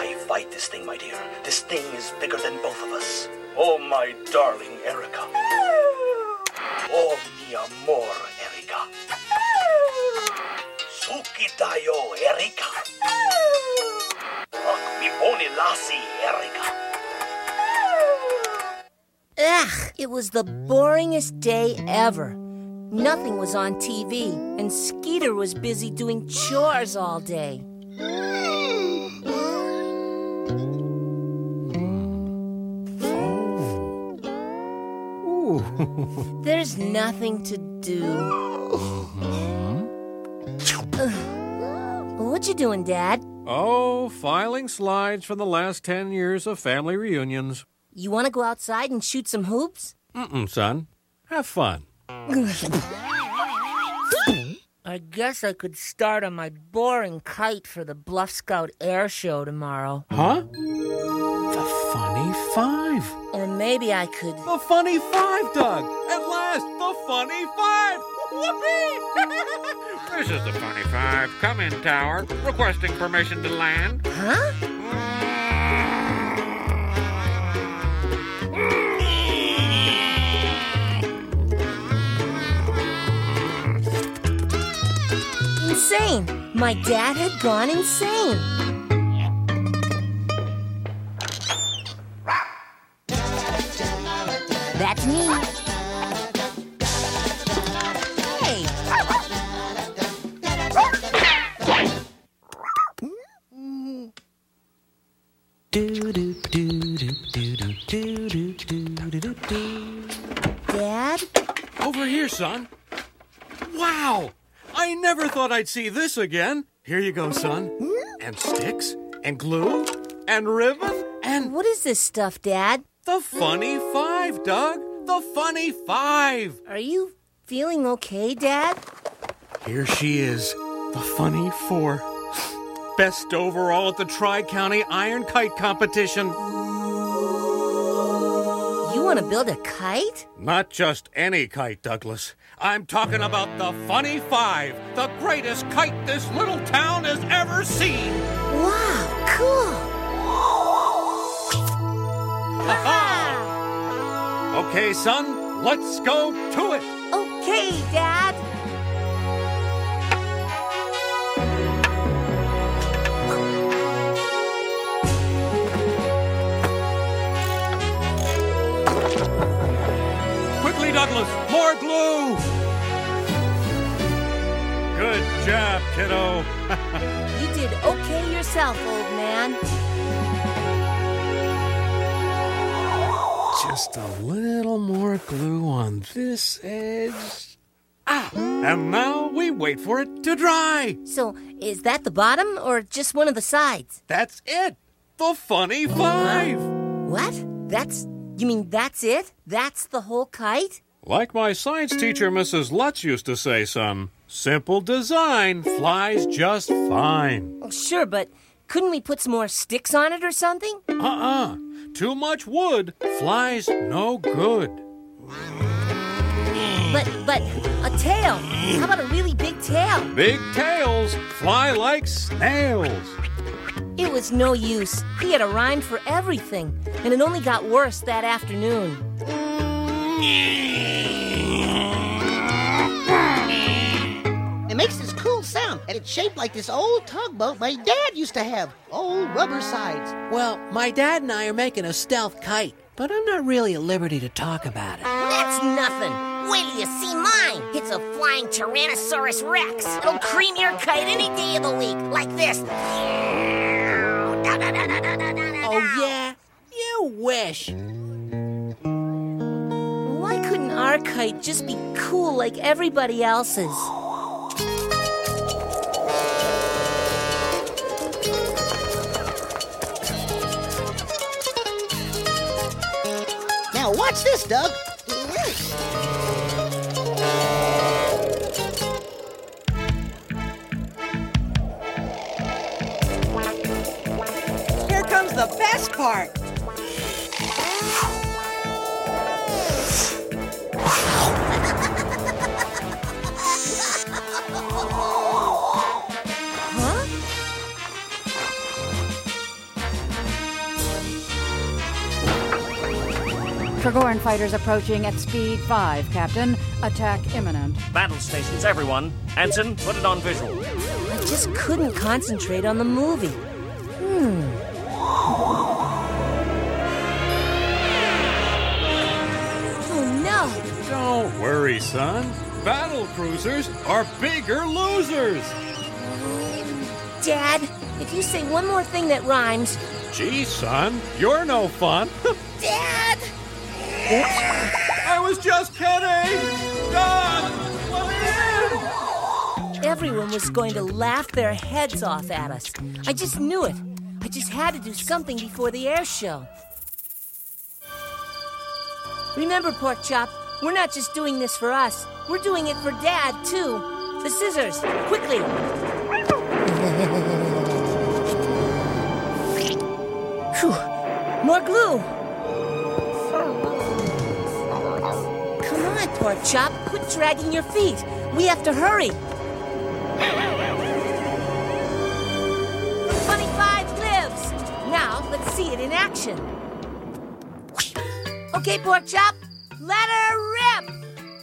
Why fight this thing, my dear? This thing is bigger than both of us. Oh, my darling Erica. Oh, mi amor, Erica. Suki tayo, Erica. Mi boni lassi, Erica. Ugh, it was the boringest day ever. Nothing was on TV, and Skeeter was busy doing chores all day. There's nothing to do. What you doing, Dad? Oh, filing slides from the last 10 years of family reunions. You want to go outside and shoot some hoops? Son. Have fun. I guess I could start on my boring kite for the Bluff Scout Air Show tomorrow. Huh? The Funny Five. Or maybe I could... The Funny Five, Doug! At last, the Funny Five! Whoopee! This is the Funny Five. Come in, Tower. Requesting permission to land. Huh? Insane! My dad had gone insane. That's me. Hey! Dad? Over here, son. Wow! I never thought I'd see this again. Here you go, son. And sticks, and glue, and ribbon, and... What is this stuff, Dad? The Funny Five, Doug. The Funny Five. Are you feeling okay, Dad? Here she is, the Funny Four. Best overall at the Tri-County Iron Kite Competition. You want to build a kite? Not just any kite, Douglas. I'm talking about the Funny Five, the greatest kite this little town has ever seen. Wow, cool. Ha-ha! Okay, son, let's go to it. Okay, Dad. Quickly, Douglas, more glue. Good job, kiddo. You did okay yourself, old man. Just a little more glue on this edge. And now we wait for it to dry. So, is that the bottom or just one of the sides? That's it. The Funny Five. What? You mean that's it? That's the whole kite? Like my science teacher, Mrs. Lutz, used to say, son, simple design flies just fine. Well, sure, but couldn't we put some more sticks on it or something? Too much wood flies no good. But a tail. How about a really big tail? Big tails fly like snails. It was no use. He had a rhyme for everything, and it only got worse that afternoon. It makes this cool sound, and it's shaped like this old tugboat my dad used to have. Old rubber sides. Well, my dad and I are making a stealth kite, but I'm not really at liberty to talk about it. That's nothing. Wait till you see mine. It's a flying Tyrannosaurus Rex. It'll cream your kite any day of the week, like this. Oh, yeah? You wish. Why couldn't our kite just be cool like everybody else's? Now watch this, Doug. Here comes the best part. Tregoran fighters approaching at speed 5, Captain. Attack imminent. Battle stations, everyone. Anson, put it on visual. I just couldn't concentrate on the movie. Oh, no. Don't worry, son. Battle cruisers are bigger losers. Dad, if you say one more thing that rhymes... Gee, son, you're no fun. Dad! I was just kidding! Dad, let me in! Everyone was going to laugh their heads off at us. I just knew it. I just had to do something before the air show. Remember, Pork Chop, we're not just doing this for us. We're doing it for Dad, too. The scissors, quickly. Whew. More glue. Come on, Pork Chop. Quit dragging your feet. We have to hurry. 25 lives. Now, let's see it in action. Okay, Pork Chop. Let her rip.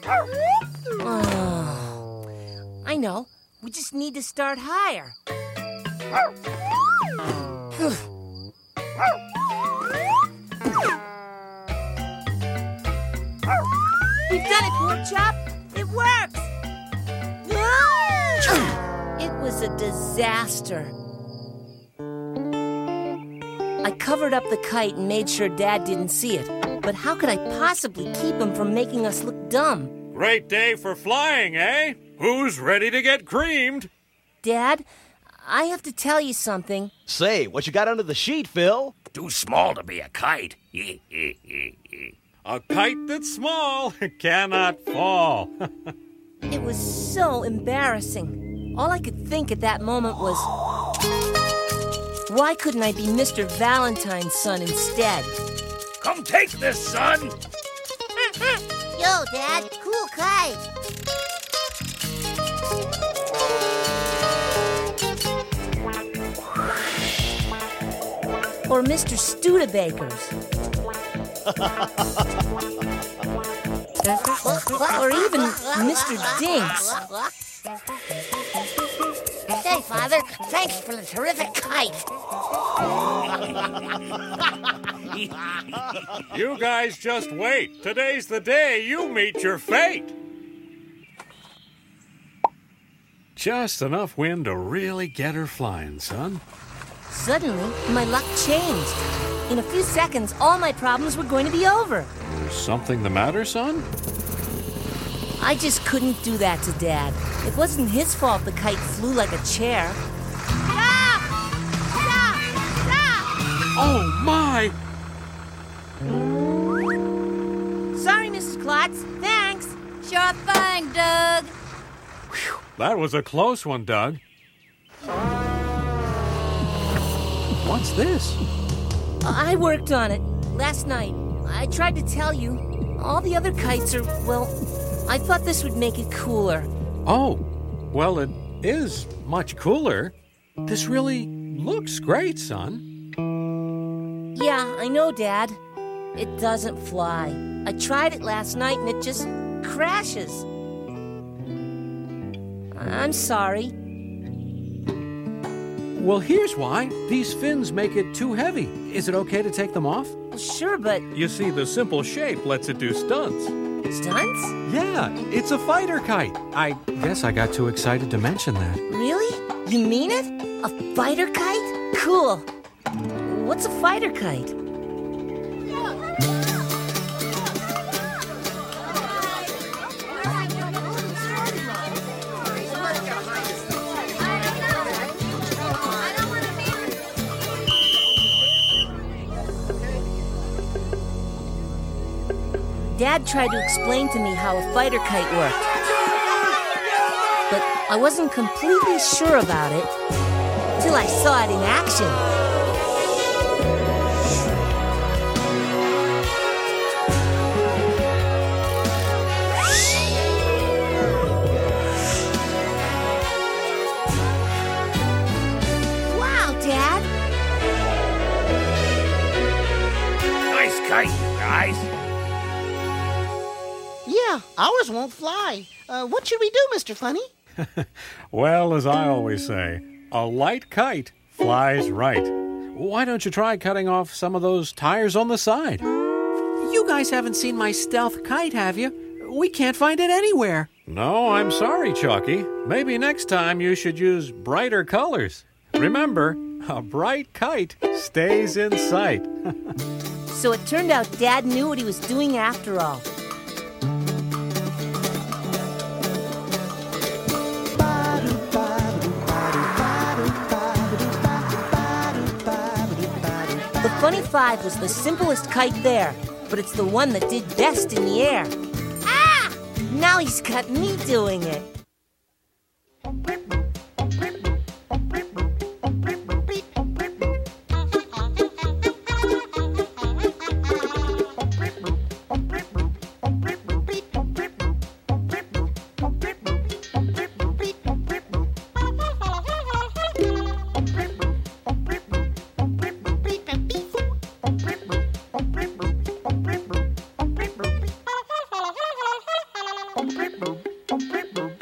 Oh, I know. We just need to start higher. We've done it, Pork Chop. It works. It was a disaster. I covered up the kite and made sure Dad didn't see it. But how could I possibly keep him from making us look dumb? Great day for flying, eh? Who's ready to get creamed? Dad, I have to tell you something. Say, what you got under the sheet, Phil? Too small to be a kite. A kite that's small cannot fall. It was so embarrassing. All I could think at that moment was, why couldn't I be Mr. Valentine's son instead? Come take this, son! Yo, Dad, cool kite. Or Mr. Studebaker's. Or even Mr. Dink's. Hey, Father, thanks for the terrific kite. You guys just wait. Today's the day you meet your fate. Just enough wind to really get her flying, son. Suddenly, my luck changed. In a few seconds, all my problems were going to be over. Something the matter, son? I just couldn't do that to Dad. It wasn't his fault the kite flew like a chair. Stop! Stop! Stop! Oh, my! Sorry, Mrs. Klotz. Thanks. Sure thing, Doug. Whew, that was a close one, Doug. What's this? I worked on it last night. I tried to tell you. All the other kites are, well, I thought this would make it cooler. Oh, well, it is much cooler. This really looks great, son. Yeah, I know, Dad. It doesn't fly. I tried it last night and it just crashes. I'm sorry. Well, here's why. These fins make it too heavy. Is it okay to take them off? Sure, but... You see, the simple shape lets it do stunts. Stunts? Yeah, it's a fighter kite. I guess I got too excited to mention that. Really? You mean it? A fighter kite? Cool. What's a fighter kite? Dad tried to explain to me how a fighter kite worked. But I wasn't completely sure about it till I saw it in action. Wow, Dad! Nice kite, you guys. Yeah, ours won't fly. What should we do, Mr. Funny? Well, as I always say, a light kite flies right. Why don't you try cutting off some of those tires on the side? You guys haven't seen my stealth kite, have you? We can't find it anywhere. No, I'm sorry, Chalky. Maybe next time you should use brighter colors. Remember, a bright kite stays in sight. So it turned out Dad knew what he was doing after all. The Funny Five was the simplest kite there, but it's the one that did best in the air. Ah! Now he's got me doing it. Beep, boop, beep, boop.